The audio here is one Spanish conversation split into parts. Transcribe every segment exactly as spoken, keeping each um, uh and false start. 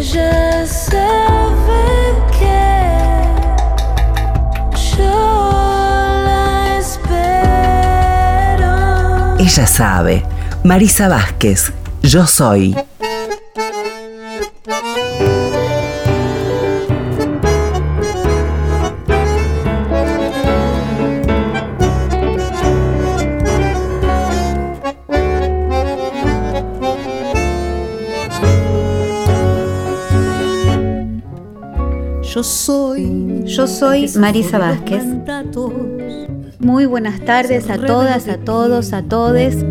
ella sabe que yo la espero. Ella sabe. Marisa Vázquez, Yo soy. Yo soy, yo soy Marisa Vázquez. Muy buenas tardes a todas, a todos, a todes.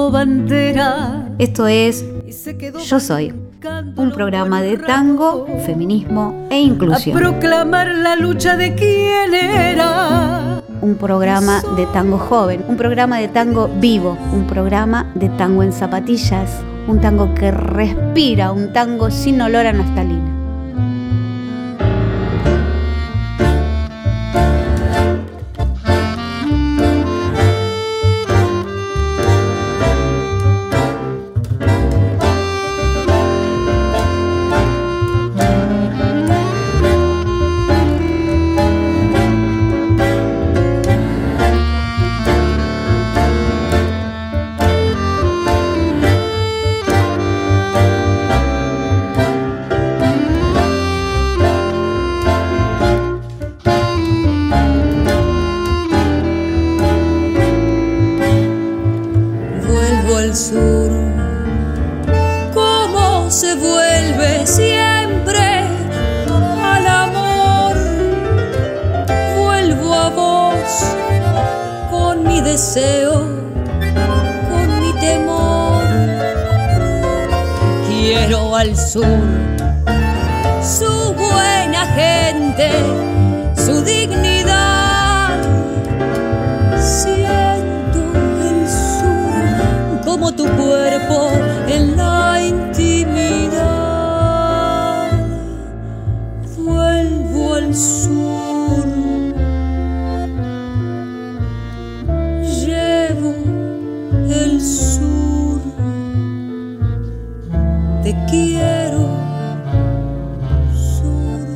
Esto es Yo soy, un programa de tango, feminismo e inclusión. A proclamar la lucha de quién era. Un programa de tango joven, un programa de tango vivo, un programa de tango en zapatillas, un tango que respira, un tango sin olor a naftalina. Al sur, su buena gente, su dignidad. Siento el sur como tu cuerpo en la intimidad. Vuelvo al sur, llevo el sur. Te quiero, sur.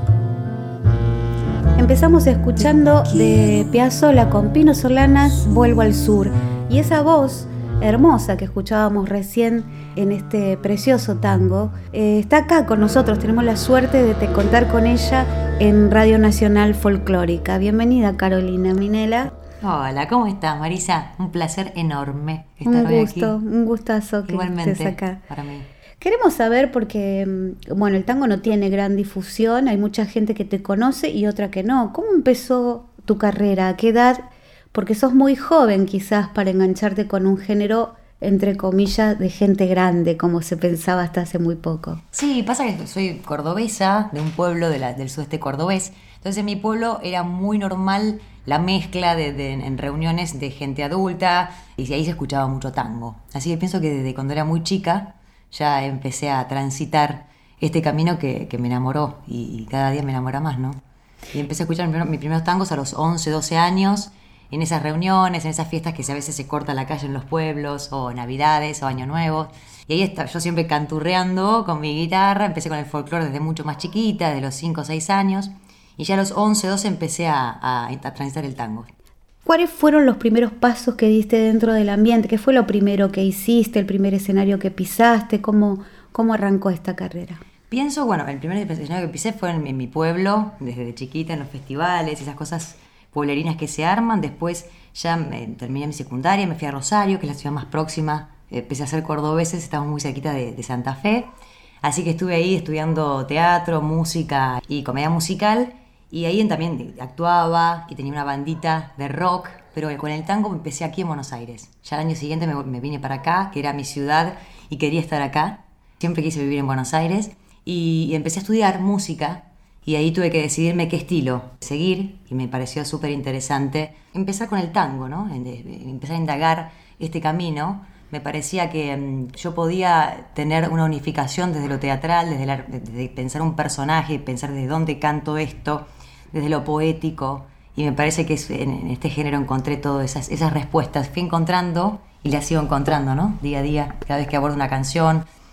Empezamos escuchando de Piazzolla con Pino Solanas, Vuelvo al sur. Y esa voz hermosa que escuchábamos recién en este precioso tango, eh, está acá con nosotros. Tenemos la suerte de te contar con ella en Radio Nacional Folclórica. Bienvenida, Carolina Minela. Hola, ¿cómo estás, Marisa? Un placer enorme estar un hoy gusto, aquí. Un gustazo que Igualmente, estés acá. Para mí. Queremos saber porque, bueno, el tango no tiene gran difusión, hay mucha gente que te conoce y otra que no. ¿Cómo empezó tu carrera? ¿A qué edad? Porque sos muy joven quizás para engancharte con un género, entre comillas, de gente grande, como se pensaba hasta hace muy poco. Sí, pasa que soy cordobesa, de un pueblo de la, del sudeste cordobés. Entonces en mi pueblo era muy normal la mezcla de, de, en reuniones de gente adulta y ahí se escuchaba mucho tango. Así que pienso que desde cuando era muy chica ya empecé a transitar este camino que, que me enamoró y, y cada día me enamora más, ¿no? Y empecé a escuchar mis, mis primeros tangos a los once, doce años, en esas reuniones, en esas fiestas que a veces se corta la calle en los pueblos, o navidades, o año nuevo. Y ahí estaba yo siempre canturreando con mi guitarra. Empecé con el folclore desde mucho más chiquita, de los cinco o seis años, y ya a los once, doce empecé a, a, a transitar el tango. ¿Cuáles fueron los primeros pasos que diste dentro del ambiente? ¿Qué fue lo primero que hiciste, el primer escenario que pisaste? ¿Cómo, cómo arrancó esta carrera? Pienso, bueno, el primer escenario que pisé fue en, en mi pueblo, desde chiquita, en los festivales, esas cosas pueblerinas que se arman. Después ya me, terminé mi secundaria, me fui a Rosario, que es la ciudad más próxima. Empecé a ser cordobeses, estamos muy cerquita de, de Santa Fe. Así que estuve ahí estudiando teatro, música y comedia musical. Y ahí también actuaba y tenía una bandita de rock, pero con el tango empecé aquí en Buenos Aires. Ya el año siguiente me, me vine para acá, que era mi ciudad, y quería estar acá. Siempre quise vivir en Buenos Aires. Y, y empecé a estudiar música, y ahí tuve que decidirme qué estilo seguir, y me pareció súper interesante empezar con el tango, ¿no? Empezar a indagar este camino. Me parecía que um, yo podía tener una unificación desde lo teatral, desde, la, desde pensar un personaje, pensar desde dónde canto esto, desde lo poético, y me parece que es, en, en este género encontré todas esas, esas respuestas. Fui encontrando y las sigo encontrando, ¿no? Día a día, cada vez que abordo una canción.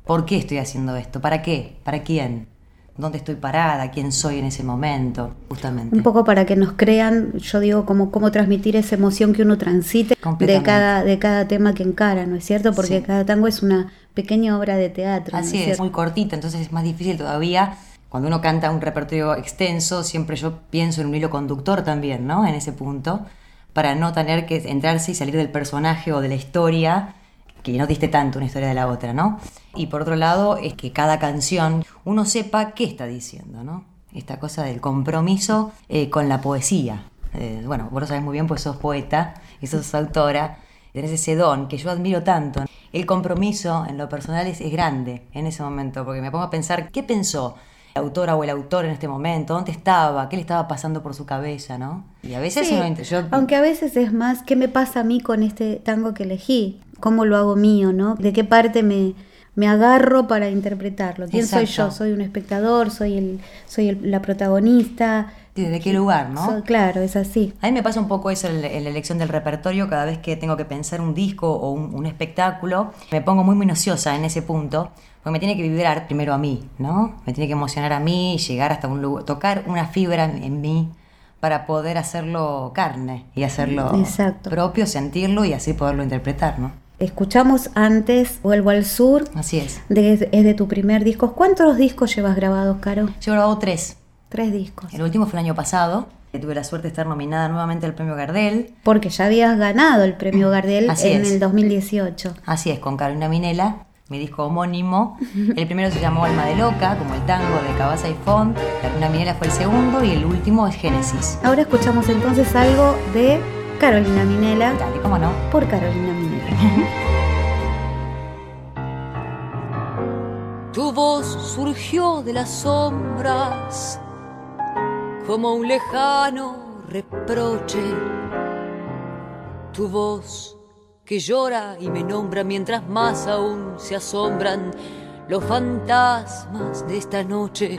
¿Por qué estoy haciendo esto? ¿Para qué? ¿Para quién? ¿Dónde estoy parada? ¿Quién soy en ese momento? Justamente. Un poco para que nos crean, yo digo, como cómo transmitir esa emoción que uno transite de cada, de cada tema que encara, ¿no es cierto? Porque sí. Cada tango es una pequeña obra de teatro. Así ¿no es, es, muy cortita, entonces es más difícil todavía. Cuando uno canta un repertorio extenso, siempre yo pienso en un hilo conductor también, ¿no? En ese punto, para no tener que entrarse y salir del personaje o de la historia, que no diste tanto una historia de la otra, ¿no? Y por otro lado, es que cada canción uno sepa qué está diciendo, ¿no? Esta cosa del compromiso eh, con la poesía. Eh, bueno, vos lo sabés muy bien, pues sos poeta y sos autora, tenés ese don que yo admiro tanto. El compromiso en lo personal es, es grande en ese momento, porque me pongo a pensar, ¿qué pensó la autora o el autor en este momento? ¿Dónde estaba? ¿Qué le estaba pasando por su cabeza, no? Y a veces sí, uno... Yo... Aunque a veces es más, ¿qué me pasa a mí con este tango que elegí? ¿Cómo lo hago mío, no? ¿De qué parte me, me agarro para interpretarlo? ¿Quién Exacto. soy yo? ¿Soy un espectador? ¿Soy el, soy el, la protagonista? ¿Desde qué lugar, no? Soy, claro, es así. A mí me pasa un poco eso en, en la elección del repertorio. Cada vez que tengo que pensar un disco o un, un espectáculo, me pongo muy minuciosa en ese punto, porque me tiene que vibrar primero a mí, ¿no? Me tiene que emocionar a mí, llegar hasta un lugar, tocar una fibra en, en mí para poder hacerlo carne y hacerlo Exacto. propio, sentirlo y así poderlo interpretar, ¿no? Escuchamos antes Vuelvo al Sur. Así es. De, es de tu primer disco. ¿Cuántos discos llevas grabados, Caro? Yo he grabado tres. Tres discos. El último fue el año pasado. Tuve la suerte de estar nominada nuevamente al premio Gardel. Porque ya habías ganado el premio Gardel Así en es. el dos mil dieciocho. Así es, con Carolina Minela, mi disco homónimo. El primero se llamó Alma de Loca, como el tango de Cabaza y Font. Carolina Minela fue el segundo y el último es Génesis. Ahora escuchamos entonces algo de Carolina Minela. Dale, cómo no. Por Carolina Minela. Tu voz surgió de las sombras como un lejano reproche. Tu voz que llora y me nombra mientras más aún se asombran los fantasmas de esta noche.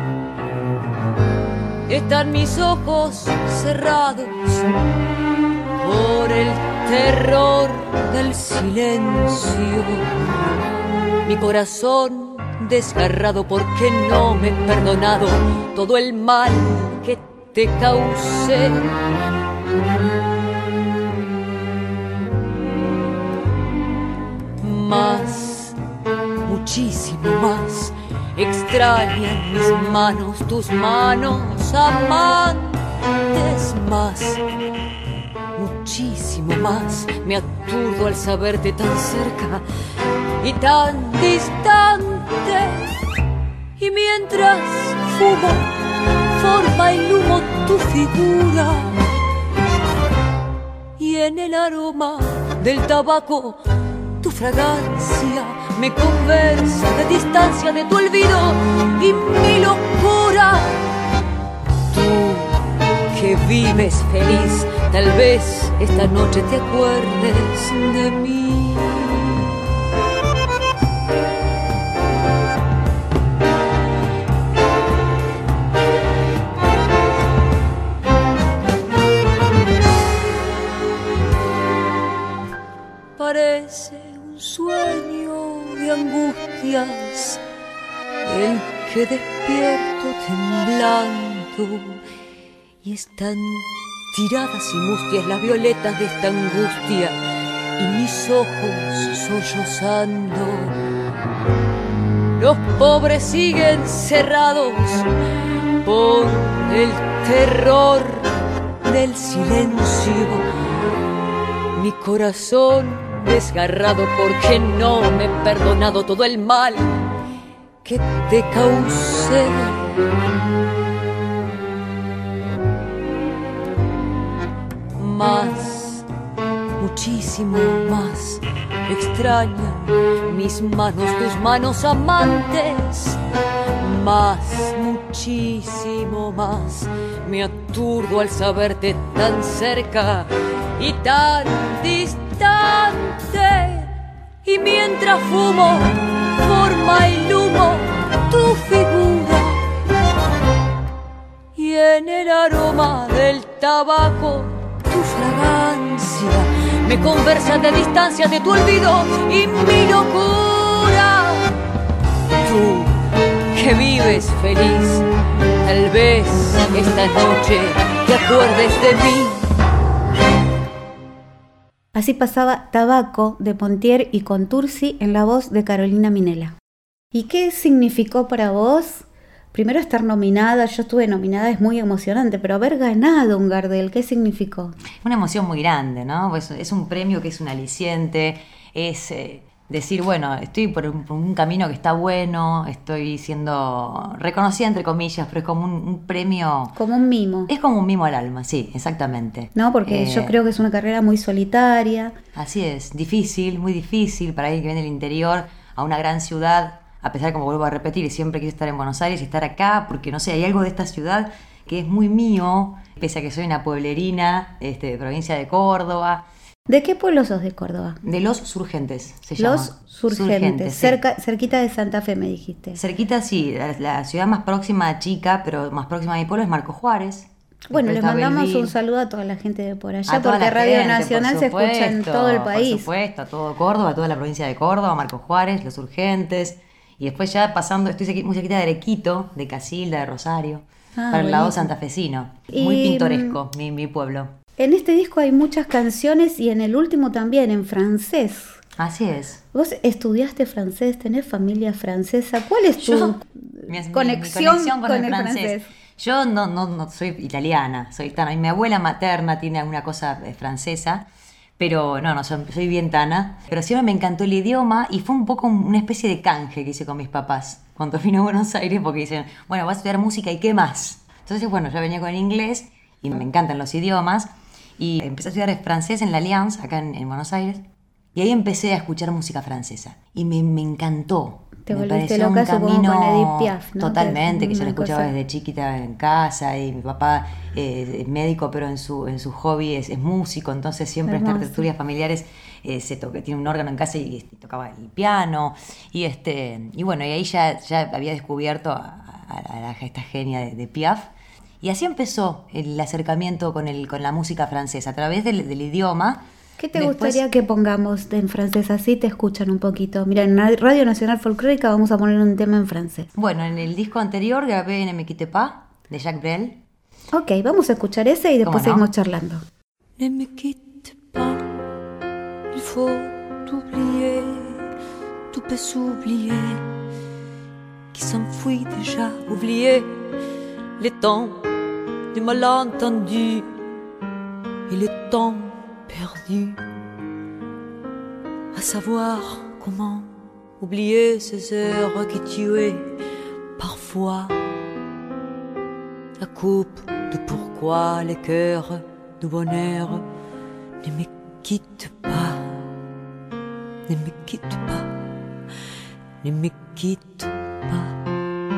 Están mis ojos cerrados por el terror del silencio. Mi corazón desgarrado porque no me he perdonado todo el mal que te causé. Más, muchísimo más, extrañan mis manos, tus manos amantes. Más, muchísimo más, me aturdo al saberte tan cerca y tan distante. Y mientras fumo, forma el humo tu figura, y en el aroma del tabaco tu fragancia me conversa de distancia de tu olvido y mi locura. Tú que vives feliz, tal vez esta noche te acuerdes de mí. Parece un sueño de angustias, el que despierto temblando, y están tiradas y mustias las violetas de esta angustia, y mis ojos sollozando. Los pobres siguen cerrados por el terror del silencio. Mi corazón desgarrado porque no me he perdonado todo el mal que te causé. Más, muchísimo más, extrañan mis manos, tus manos amantes. Más, muchísimo más, me aturdo al saberte tan cerca y tan distante. Y mientras fumo, forma el humo tu figura, y en el aroma del tabaco tu fragancia me conversa de distancia de tu olvido y mi locura. tú que vives feliz, tal vez esta noche te acuerdes de mí. Así pasaba Tabaco de Pontier y Contursi en la voz de Carolina Minela. ¿Y qué significó para vos? Primero estar nominada, yo estuve nominada, es muy emocionante, pero haber ganado un Gardel, ¿qué significó? Una emoción muy grande, ¿no? Pues es un premio que es un aliciente, es eh, decir, bueno, estoy por un, por un camino que está bueno, estoy siendo reconocida entre comillas, pero es como un, un premio... Como un mimo. Es como un mimo al alma, sí, exactamente. No, porque Eh, yo creo que es una carrera muy solitaria. Así es, difícil, muy difícil para alguien que viene del interior a una gran ciudad, a pesar, como vuelvo a repetir, y siempre quise estar en Buenos Aires y estar acá, porque no sé, hay algo de esta ciudad que es muy mío, pese a que soy una pueblerina este, de provincia de Córdoba. ¿De qué pueblo sos de Córdoba? De Los Surgentes, se llama. Los Surgentes, Surgentes, sí. cerca, cerquita de Santa Fe me dijiste. Cerquita, sí, la, la ciudad más próxima, chica, pero más próxima a mi pueblo es Marcos Juárez. Bueno, Después les está mandamos Belville. un saludo a toda la gente de por allá, A toda porque la Radio gente, Nacional por se escucha en supuesto, todo el país. Por supuesto, a todo Córdoba, a toda la provincia de Córdoba, Marcos Juárez, Los Urgentes. Y después ya pasando, estoy cerqui- muy cerquita de Arequito, de Casilda, de Rosario, Ah, para el lado buenísimo. santafesino. Muy Y, pintoresco, mi, mi pueblo. En este disco hay muchas canciones y en el último también, en francés. Así es. ¿Vos estudiaste francés? ¿Tenés familia francesa? ¿Cuál es tu Yo- mi- mi- conexión, mi conexión con, el francés? Yo no, no, no soy italiana, soy tana. Y mi abuela materna tiene alguna cosa eh, francesa, pero no, no, soy, soy bien tana. Pero siempre me encantó el idioma y fue un poco un- una especie de canje que hice con mis papás cuando vine a Buenos Aires, porque dicen, bueno, vas a estudiar música y ¿qué más? Entonces, bueno, yo venía con el inglés y me encantan los idiomas y empecé a estudiar francés en la Alliance, acá en, en Buenos Aires. Y ahí empecé a escuchar música francesa y me, me encantó. Te me volviste pareció un loca, supongo, camino con Edith Piaf, ¿no? totalmente, que yo Una la escuchaba cosa- desde chiquita en casa y mi papá eh, es médico, pero en su en su hobby es, es músico, entonces siempre en estas Hermoso. tertulias familiares eh, se toca, tiene un órgano en casa y, y tocaba el piano y este y bueno, y ahí ya, ya había descubierto a, a- a la- a esta genia de, de Piaf. Y así empezó el acercamiento con el con la música francesa a través del, del idioma. ¿Qué te Después- gustaría que pongamos en francés? Así te escuchan un poquito. Mira, en Radio Nacional Folclórica vamos a poner un tema en francés. Bueno, en el disco anterior grabé Ne me quitte pas de Jacques Brel. Ok, vamos a escuchar ese y después ¿Cómo no? seguimos charlando. Ne me quitte pas, il faut t'oublier, tout peut s'oublier, qui s'enfuit déjà, oublier les temps du malentendu et le temps perdu, à savoir comment oublier ces heures qui tuaient parfois la coupe de pourquoi les cœurs du bonheur ne me quittent pas, ne me quittent pas, ne me quittent pas.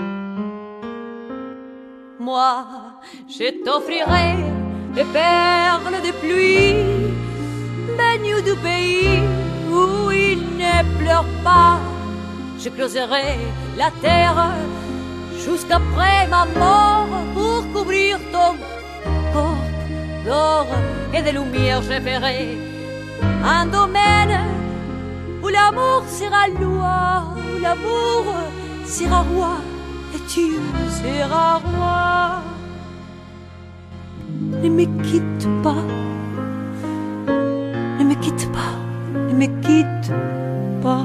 Moi, je t'offrirai des perles de pluie, baignes du pays où il ne pleure pas. Je creuserai la terre jusqu'après ma mort pour couvrir ton corps d'or et de lumière. Je ferai un domaine où l'amour sera loi, où l'amour sera roi et tu seras roi. Ne me quitte pas, ne me quitte pas, ne me quitte pas.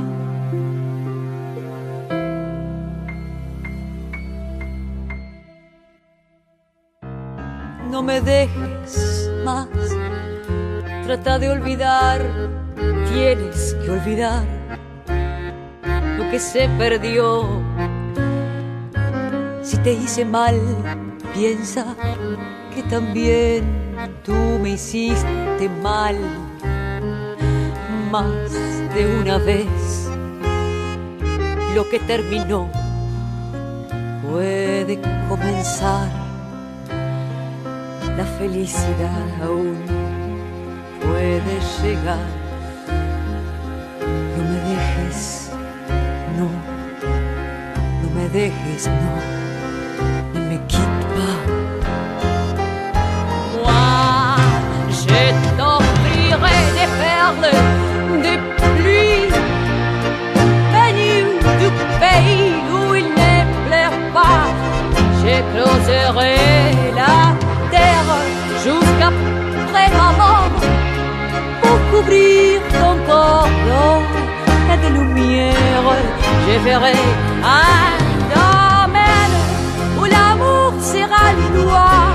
No me dejes más, trata de olvidar, tienes que olvidar lo que se perdió. Si te hice mal, piensa que también tú me hiciste mal. Más de una vez, lo que terminó puede comenzar. La felicidad aún puede llegar. No me dejes, no, no me dejes, no, ne me quitte pas. Moi, je t'offrirai des perles, des pluies, baignes du pays où je creuserai la terre jusqu'après ma mort pour couvrir ton corps d'or et de lumière. Je ferai un domaine où l'amour sera loi,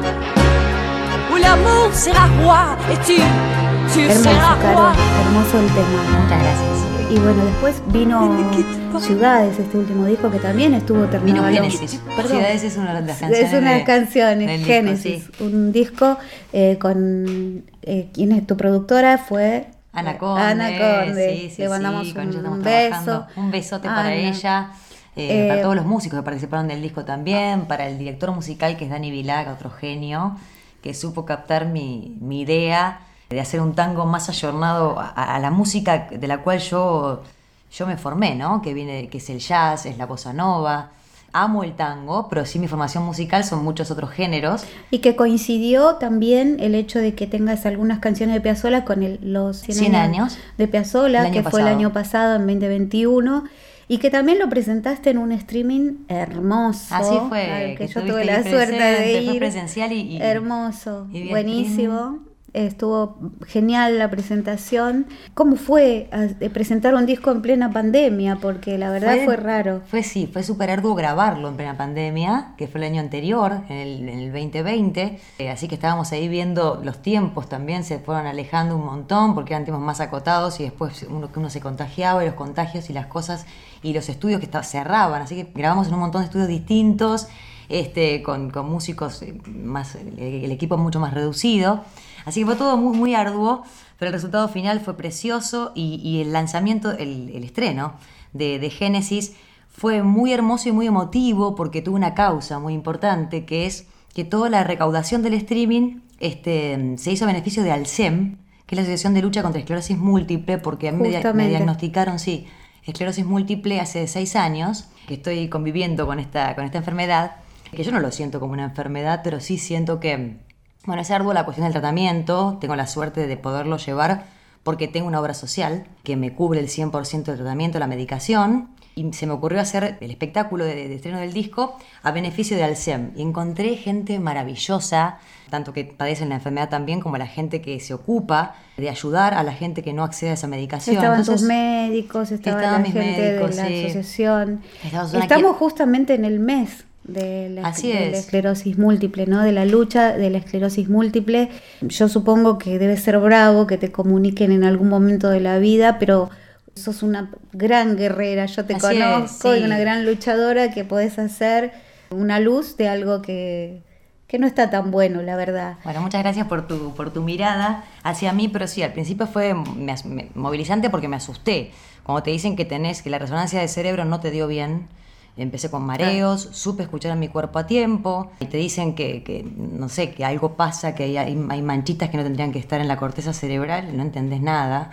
où l'amour sera roi et tu, tu Hermoso, seras Caro, roi. hermoso el tema. Muchas gracias. Y bueno, después vino Ciudades, este último disco que también estuvo Vino terminado. Génesis. Perdón. Ciudades es una de las canciones. Es una de- canción, del disco, Génesis, sí. un disco eh, con eh, ¿quién es tu productora? Fue Ana Conde, Ana Conde. sí, sí, Le mandamos sí, con ella un, estamos un trabajando. beso. Un besote Ana. para ella, eh, Eh, para todos los músicos que participaron del disco también, para el director musical que es Dani Vilaga, otro genio, que supo captar mi, mi idea de hacer un tango más ayornado a, a la música de la cual yo, yo me formé, ¿no? Que viene, que es el jazz, es la bossa nova. Amo el tango, pero sí mi formación musical son muchos otros géneros. Y que coincidió también el hecho de que tengas algunas canciones de Piazzolla con el- los cien, cien años de Piazzolla, el año que fue el pasado. año pasado, en veinte veintiuno, y que también lo presentaste en un streaming hermoso. Así fue, al que, que yo estuviste tuve la ahí suerte de presente, fue ir. presencial y- y- hermoso, y vía buenísimo. Estuvo genial la presentación. ¿Cómo fue a- eh, presentar un disco en plena pandemia? Porque la verdad fue, raro. Fue sí, fue súper arduo grabarlo en plena pandemia, que fue el año anterior, en el, en el veinte veinte. Eh, así que estábamos ahí viendo los tiempos también, se fueron alejando un montón porque eran tiempos más acotados y después uno, que uno se contagiaba y los contagios y las cosas y los estudios que estaban cerraban. Así que grabamos en un montón de estudios distintos, este, con, con músicos eh, más, el, el equipo mucho más reducido. Así que fue todo muy, muy arduo, pero el resultado final fue precioso y, y el lanzamiento, el, el estreno de, de Génesis fue muy hermoso y muy emotivo porque tuvo una causa muy importante, que es que toda la recaudación del streaming este, se hizo a beneficio de ALSEM, que es la Asociación de Lucha contra Esclerosis Múltiple, porque a mí me, dia- me Justamente. diagnosticaron, sí, esclerosis múltiple hace seis años, que estoy conviviendo con esta, con esta enfermedad, que yo no lo siento como una enfermedad, pero sí siento que... Bueno, es arduo la cuestión del tratamiento, tengo la suerte de poderlo llevar porque tengo una obra social que me cubre el cien por ciento del tratamiento, la medicación, y se me ocurrió hacer el espectáculo de, de estreno del disco a beneficio de ALSEM. Y encontré gente maravillosa, tanto que padecen la enfermedad también, como la gente que se ocupa de ayudar a la gente que no accede a esa medicación. Estaban Entonces, tus médicos, estaba estaban la mis gente médicos, de la sí. asociación. Estaba Susana Estamos Qui- justamente en el mes de la, Así de la es. esclerosis múltiple, ¿no? De la lucha de la esclerosis múltiple. Yo supongo que debe ser bravo que te comuniquen en algún momento de la vida, pero sos una gran guerrera, yo te Así es, conozco, sí. y una gran luchadora que podés hacer una luz de algo que, que no está tan bueno, la verdad. Bueno, muchas gracias por tu, por tu mirada hacia mí, pero sí, al principio fue me as- me- movilizante porque me asusté. Cuando te dicen que tenés, que la resonancia del cerebro no te dio bien, empecé con mareos, supe escuchar a mi cuerpo a tiempo, y te dicen que, que, no sé, que algo pasa, que hay, hay- hay manchitas que no tendrían que estar en la corteza cerebral, no entendés nada.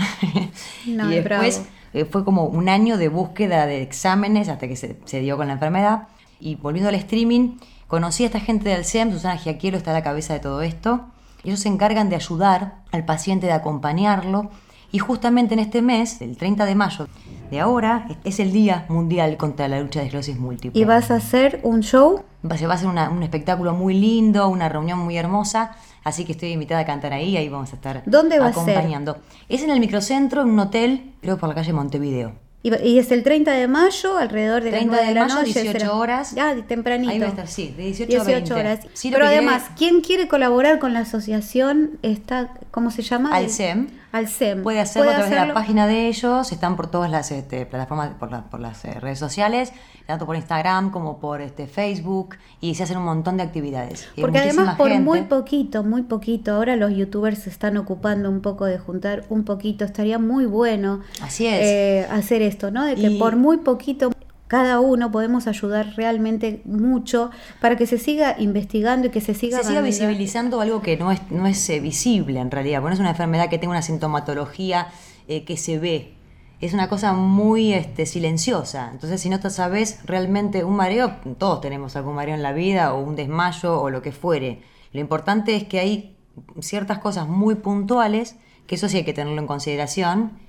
No, y es después bravo. eh, fue como un año de búsqueda de exámenes hasta que se, se dio con la enfermedad. Y volviendo al streaming, conocí a esta gente del SEM, Susana Giaquiero está a la cabeza de todo esto. Ellos se encargan de ayudar al paciente, de acompañarlo. Y justamente en este mes, el treinta de mayo de ahora, es el Día Mundial contra la Lucha de Esclerosis Múltiple. ¿Y vas a hacer un show? Va- Se va a hacer una- un espectáculo muy lindo, una reunión muy hermosa, así que estoy invitada a cantar ahí, ahí vamos a estar ¿Dónde va a ser? acompañando. Es en el microcentro, en un hotel, creo por la calle Montevideo. Y, y es el treinta de mayo, alrededor de las treinta nueve de, de la mayo, noche. dieciocho será- horas. Ah, tempranito. Ahí va a estar, sí, de dieciocho a veinte. horas. Sí, lo Pero que además, quiere- ¿quién quiere colaborar con la asociación? Está, ¿cómo se llama? Alsem. Alsem. Puede hacerlo a través de la hacerlo? página de ellos, están por todas las este, plataformas, por, la- por las eh, redes sociales, tanto por Instagram como por este, Facebook, y se hacen un montón de actividades. Y hay Porque además muchísima por gente. muy poquito, muy poquito, ahora los youtubers se están ocupando un poco de juntar un poquito, estaría muy bueno Así es. eh, hacer esto, ¿no? De que Y- por muy poquito cada uno podemos ayudar realmente mucho para que se siga investigando y que se siga, se siga mandando- visibilizando algo que no es, no es eh, visible en realidad, porque no es una enfermedad que tenga una sintomatología eh, que se ve. Es una cosa muy este, silenciosa. Entonces, si no te sabes realmente un mareo, todos tenemos algún mareo en la vida, o un desmayo, o lo que fuere. Lo importante es que hay ciertas cosas muy puntuales, que eso sí hay que tenerlo en consideración,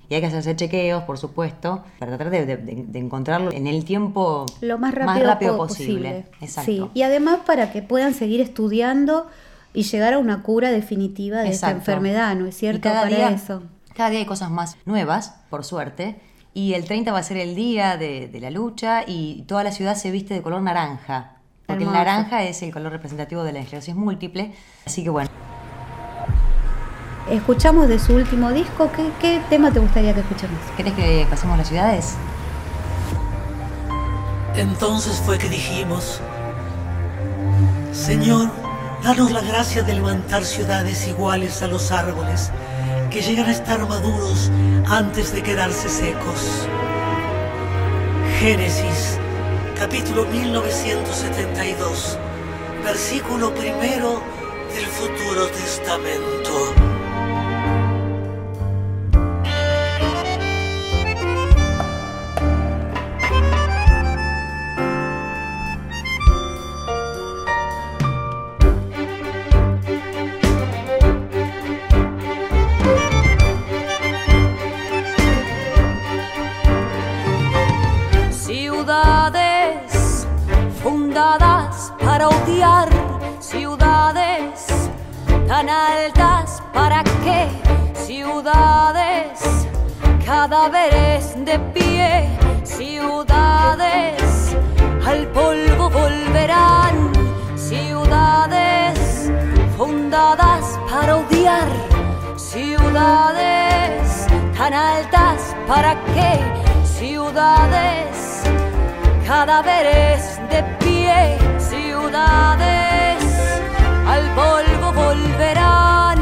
Y hay que hacerse chequeos, por supuesto, para tratar de, de, de encontrarlo en el tiempo lo más rápido, más rápido po- posible. posible. Exacto. Sí. Y además para que puedan seguir estudiando y llegar a una cura definitiva de esta Exacto. enfermedad, ¿no es cierto? Y cada Para día, eso. cada día hay cosas más nuevas, por suerte. Y el treinta va a ser el día de, de la lucha y toda la ciudad se viste de color naranja. Porque Hermoso. el naranja es el color representativo de la esclerosis múltiple. Así que bueno. Escuchamos de su último disco. ¿Qué, qué tema te gustaría que escuchemos? ¿Querés que pasemos las ciudades? Entonces fue que dijimos: Señor, danos la gracia de levantar ciudades iguales a los árboles, que llegan a estar maduros antes de quedarse secos. Génesis, capítulo mil novecientos setenta y dos, versículo primero del Futuro Testamento. Ciudades fundadas para odiar, ciudades tan altas para qué, ciudades cadáveres de pie, ciudades al polvo volverán, ciudades fundadas para odiar, ciudades tan altas para qué, ciudades cadáveres de pie, ciudades al polvo volverán.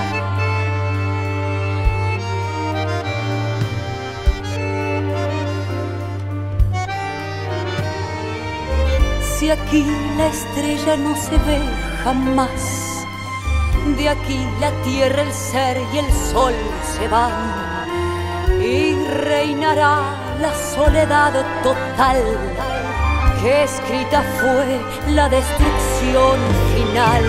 Si aquí la estrella no se ve jamás, de aquí la tierra, el ser y el sol se van, y reinará la soledad total, que escrita fue la destrucción final.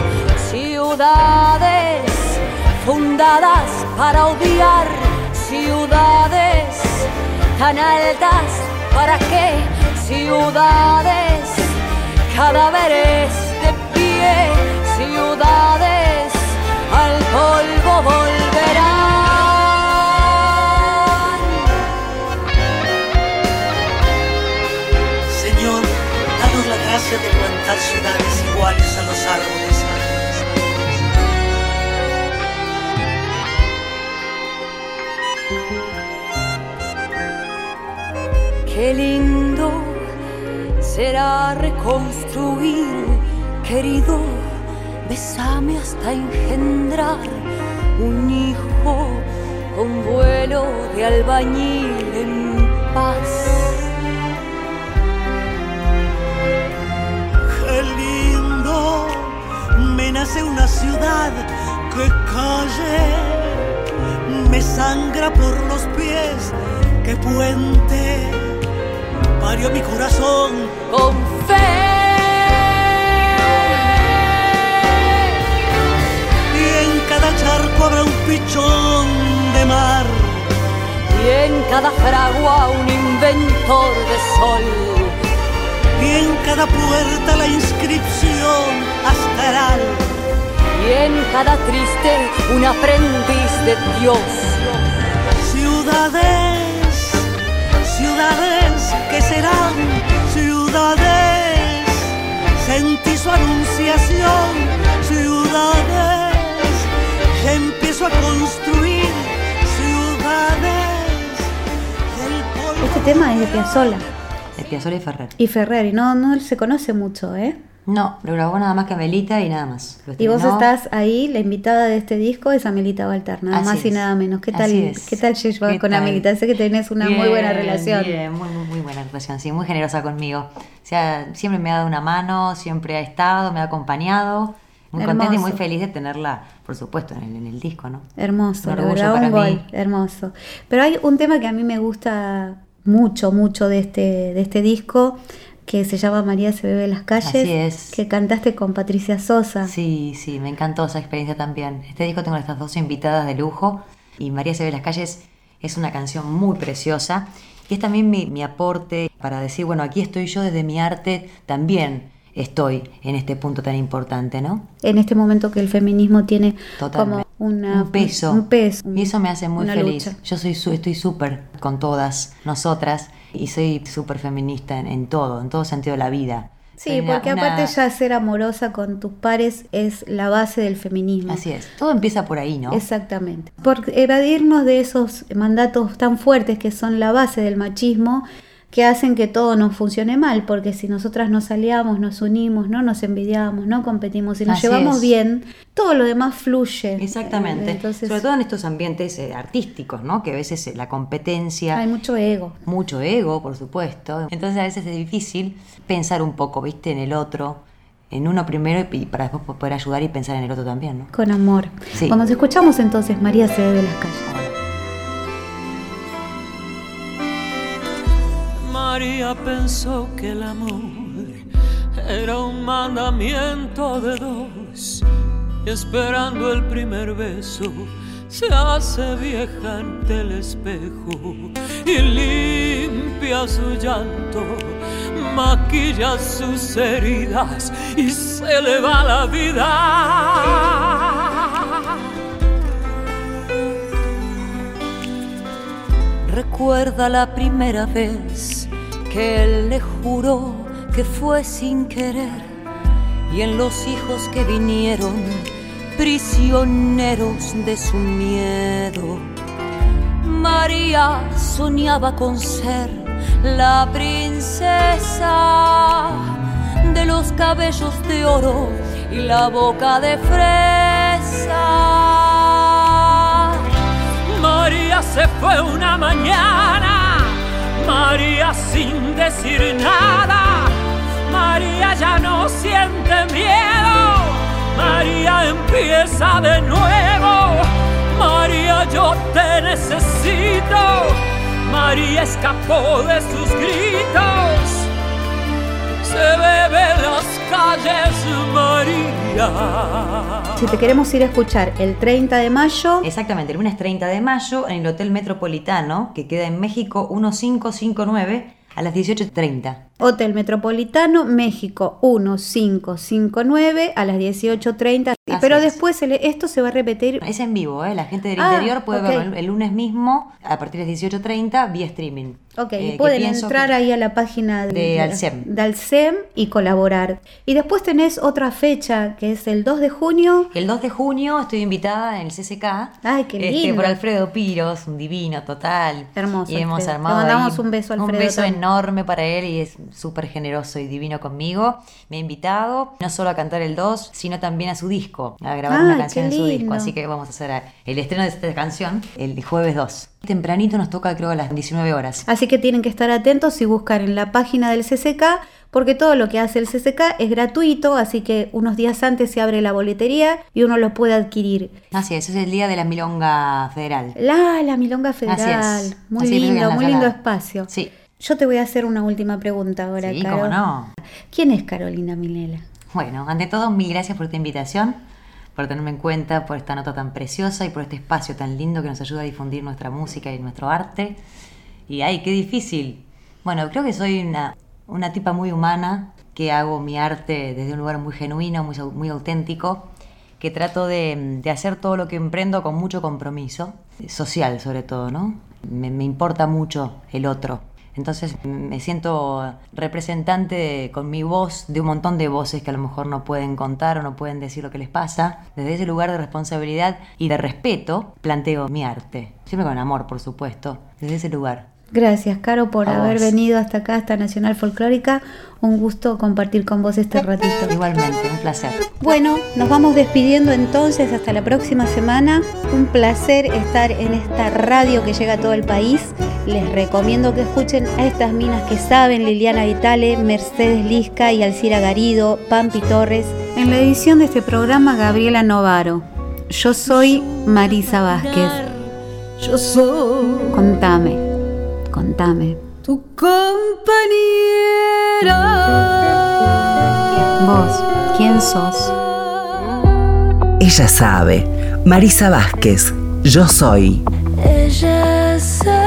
Ciudades fundadas para odiar, ciudades tan altas para qué, ciudades cadáveres de pie, ciudades al polvo volverán. Señor, danos la gracia de levantar ciudades iguales a los árboles. Qué lindo será reconstruir, querido, bésame hasta engendrar un hijo con vuelo de albañil en paz. Qué lindo, me nace una ciudad que calle, me sangra por los pies, que puente parió mi corazón Con fe y en cada charco habrá un pichón de mar y en cada fragua un inventor de sol. y en cada puerta la inscripción astral. Y en cada triste un aprendiz de Dios. Ciudades, ciudades que serán ciudades, sentí su anunciación, ciudades, ya empiezo a construir ciudades del polvo. Este tema es de Piazzolla De Piazzolla y Ferrer. y Ferrer, y no, no se conoce mucho, ¿eh? No, lo grabó nada más que Amelita y nada más. Lo Y vos estrenó. estás ahí, la invitada de este disco es Amelita Walter, nada Así más y es. nada menos. ¿Qué tal, Así es. ¿qué tal llevas ¿Qué con tal? Amelita? Sé que tenés una muy Bien, buena relación. Bien, muy, muy, muy buena relación, sí, muy generosa conmigo. O sea, siempre me ha dado una mano, siempre ha estado, me ha acompañado. Muy Hermoso. contenta y muy feliz de tenerla, por supuesto, en el, en el disco, ¿no? Hermoso, Un la orgullo verdad, un para gol, mí. hermoso. Pero hay un tema que a mí me gusta mucho, mucho de este, de este disco, que se llama María se bebe en las calles, Así es. que cantaste con Patricia Sosa. Sí, sí, me encantó esa experiencia también. Este disco tengo estas dos invitadas de lujo y María se ve en las calles Es una canción muy preciosa y es también mi, mi aporte para decir, bueno, aquí estoy yo desde mi arte, también estoy en este punto tan importante, ¿no? En este momento que el feminismo tiene Totalmente. como una, un peso. un peso Y eso me hace muy una feliz. lucha. Yo soy su- estoy súper con todas nosotras y soy súper feminista en, en todo, en todo sentido de la vida. Sí, Soy una- porque una- aparte ya ser amorosa con tus pares es la base del feminismo. Así es. Todo empieza por ahí, ¿no? Exactamente. Por evadirnos de esos mandatos tan fuertes que son la base del machismo, que hacen que todo nos funcione mal, porque si nosotras nos aliamos, nos unimos, no nos envidiamos, no competimos y nos Así llevamos es. bien, todo lo demás fluye. Exactamente. Entonces, Sobre todo en estos ambientes eh, artísticos, ¿no? Que a veces eh, la competencia, hay mucho ego. mucho ego, por supuesto. Entonces a veces es difícil pensar un poco, ¿viste? En el otro, en uno primero y para después poder ayudar y pensar en el otro también, ¿no? Con amor. Sí. Cuando escuchamos entonces María se ve de las calles. María pensó que el amor era un mandamiento de dos, y esperando el primer beso se hace vieja ante el espejo y limpia su llanto, maquilla sus heridas y se le va la vida. Recuerda la primera vez que él le juró que fue sin querer, y en los hijos que vinieron prisioneros de su miedo. María soñaba con ser la princesa de los cabellos de oro y la boca de fresa. María se fue una mañana, María sin decir nada, María ya no siente miedo, María empieza de nuevo, María yo te necesito, María escapó de sus gritos, se bebe en las calles María. Si te queremos ir a escuchar el treinta de mayo, Exactamente, el lunes treinta de mayo en el Hotel Metropolitano, que queda en México mil quinientos cincuenta y nueve a las dieciocho treinta. Hotel Metropolitano, México mil quinientos cincuenta y nueve a las dieciocho treinta. Así Pero es. después se le- esto se va a repetir. Es en vivo, ¿eh? La gente del Ah, interior puede ok. verlo el, el lunes mismo a partir de las dieciocho treinta vía streaming. Ok, Eh, y que pueden pienso entrar que- ahí a la página de, de Alcem. de Alcem y colaborar. Y después tenés otra fecha que es el dos de junio. El dos de junio estoy invitada en el C C K. Ay, qué este, lindo. por Alfredo Piros, un divino total. Hermoso, Y hemos Alfredo. armado Le mandamos ahí un beso a Un Alfredo beso también. enorme para él y es súper generoso y divino conmigo. Me ha invitado no solo a cantar el dos, sino también a su disco, a grabar Ay, una canción qué en su disco. lindo. Así que vamos a hacer el estreno de esta canción el jueves dos. Tempranito nos toca, creo, a las diecinueve horas. Así que tienen que estar atentos y buscar en la página del C C K, porque todo lo que hace el C C K es gratuito, así que unos días antes se abre la boletería y uno lo puede adquirir. Así es, es el día de la Milonga Federal. La, la Milonga Federal. Así es. Muy Así es, lindo, en la muy sala. lindo espacio. Sí, Yo te voy a hacer una última pregunta ahora, sí, Caro. cómo no. ¿Quién es Carolina Minela? Bueno, ante todo, mil gracias por esta invitación, por tenerme en cuenta, por esta nota tan preciosa y por este espacio tan lindo que nos ayuda a difundir nuestra música y nuestro arte. Y ay, qué difícil. Bueno, creo que soy una, una tipa muy humana, que hago mi arte desde un lugar muy genuino, muy, au- muy auténtico, que trato de, de hacer todo lo que emprendo con mucho compromiso, social sobre todo, ¿no? Me, me importa mucho el otro. Entonces me siento representante de- con mi voz de un montón de voces que a lo mejor no pueden contar o no pueden decir lo que les pasa. Desde ese lugar de responsabilidad y de respeto planteo mi arte. Siempre con amor, por supuesto. Desde ese lugar. Gracias, Caro, por A haber vos. venido hasta acá, hasta Nacional Folclórica. Un gusto compartir con vos este ratito. Igualmente, un placer. Bueno, nos vamos despidiendo entonces hasta la próxima semana. Un placer estar en esta radio que llega a todo el país. Les recomiendo que escuchen a estas minas que saben: Liliana Vitale, Mercedes Lisca y Alcira Garido, Pampi Torres. En la edición de este programa, Gabriela Novaro. Yo soy Marisa Vázquez. Yo soy Contame, contame. tu compañera. Vos, ¿quién sos? Ella sabe. Marisa Vázquez. Yo soy. Ella hacer.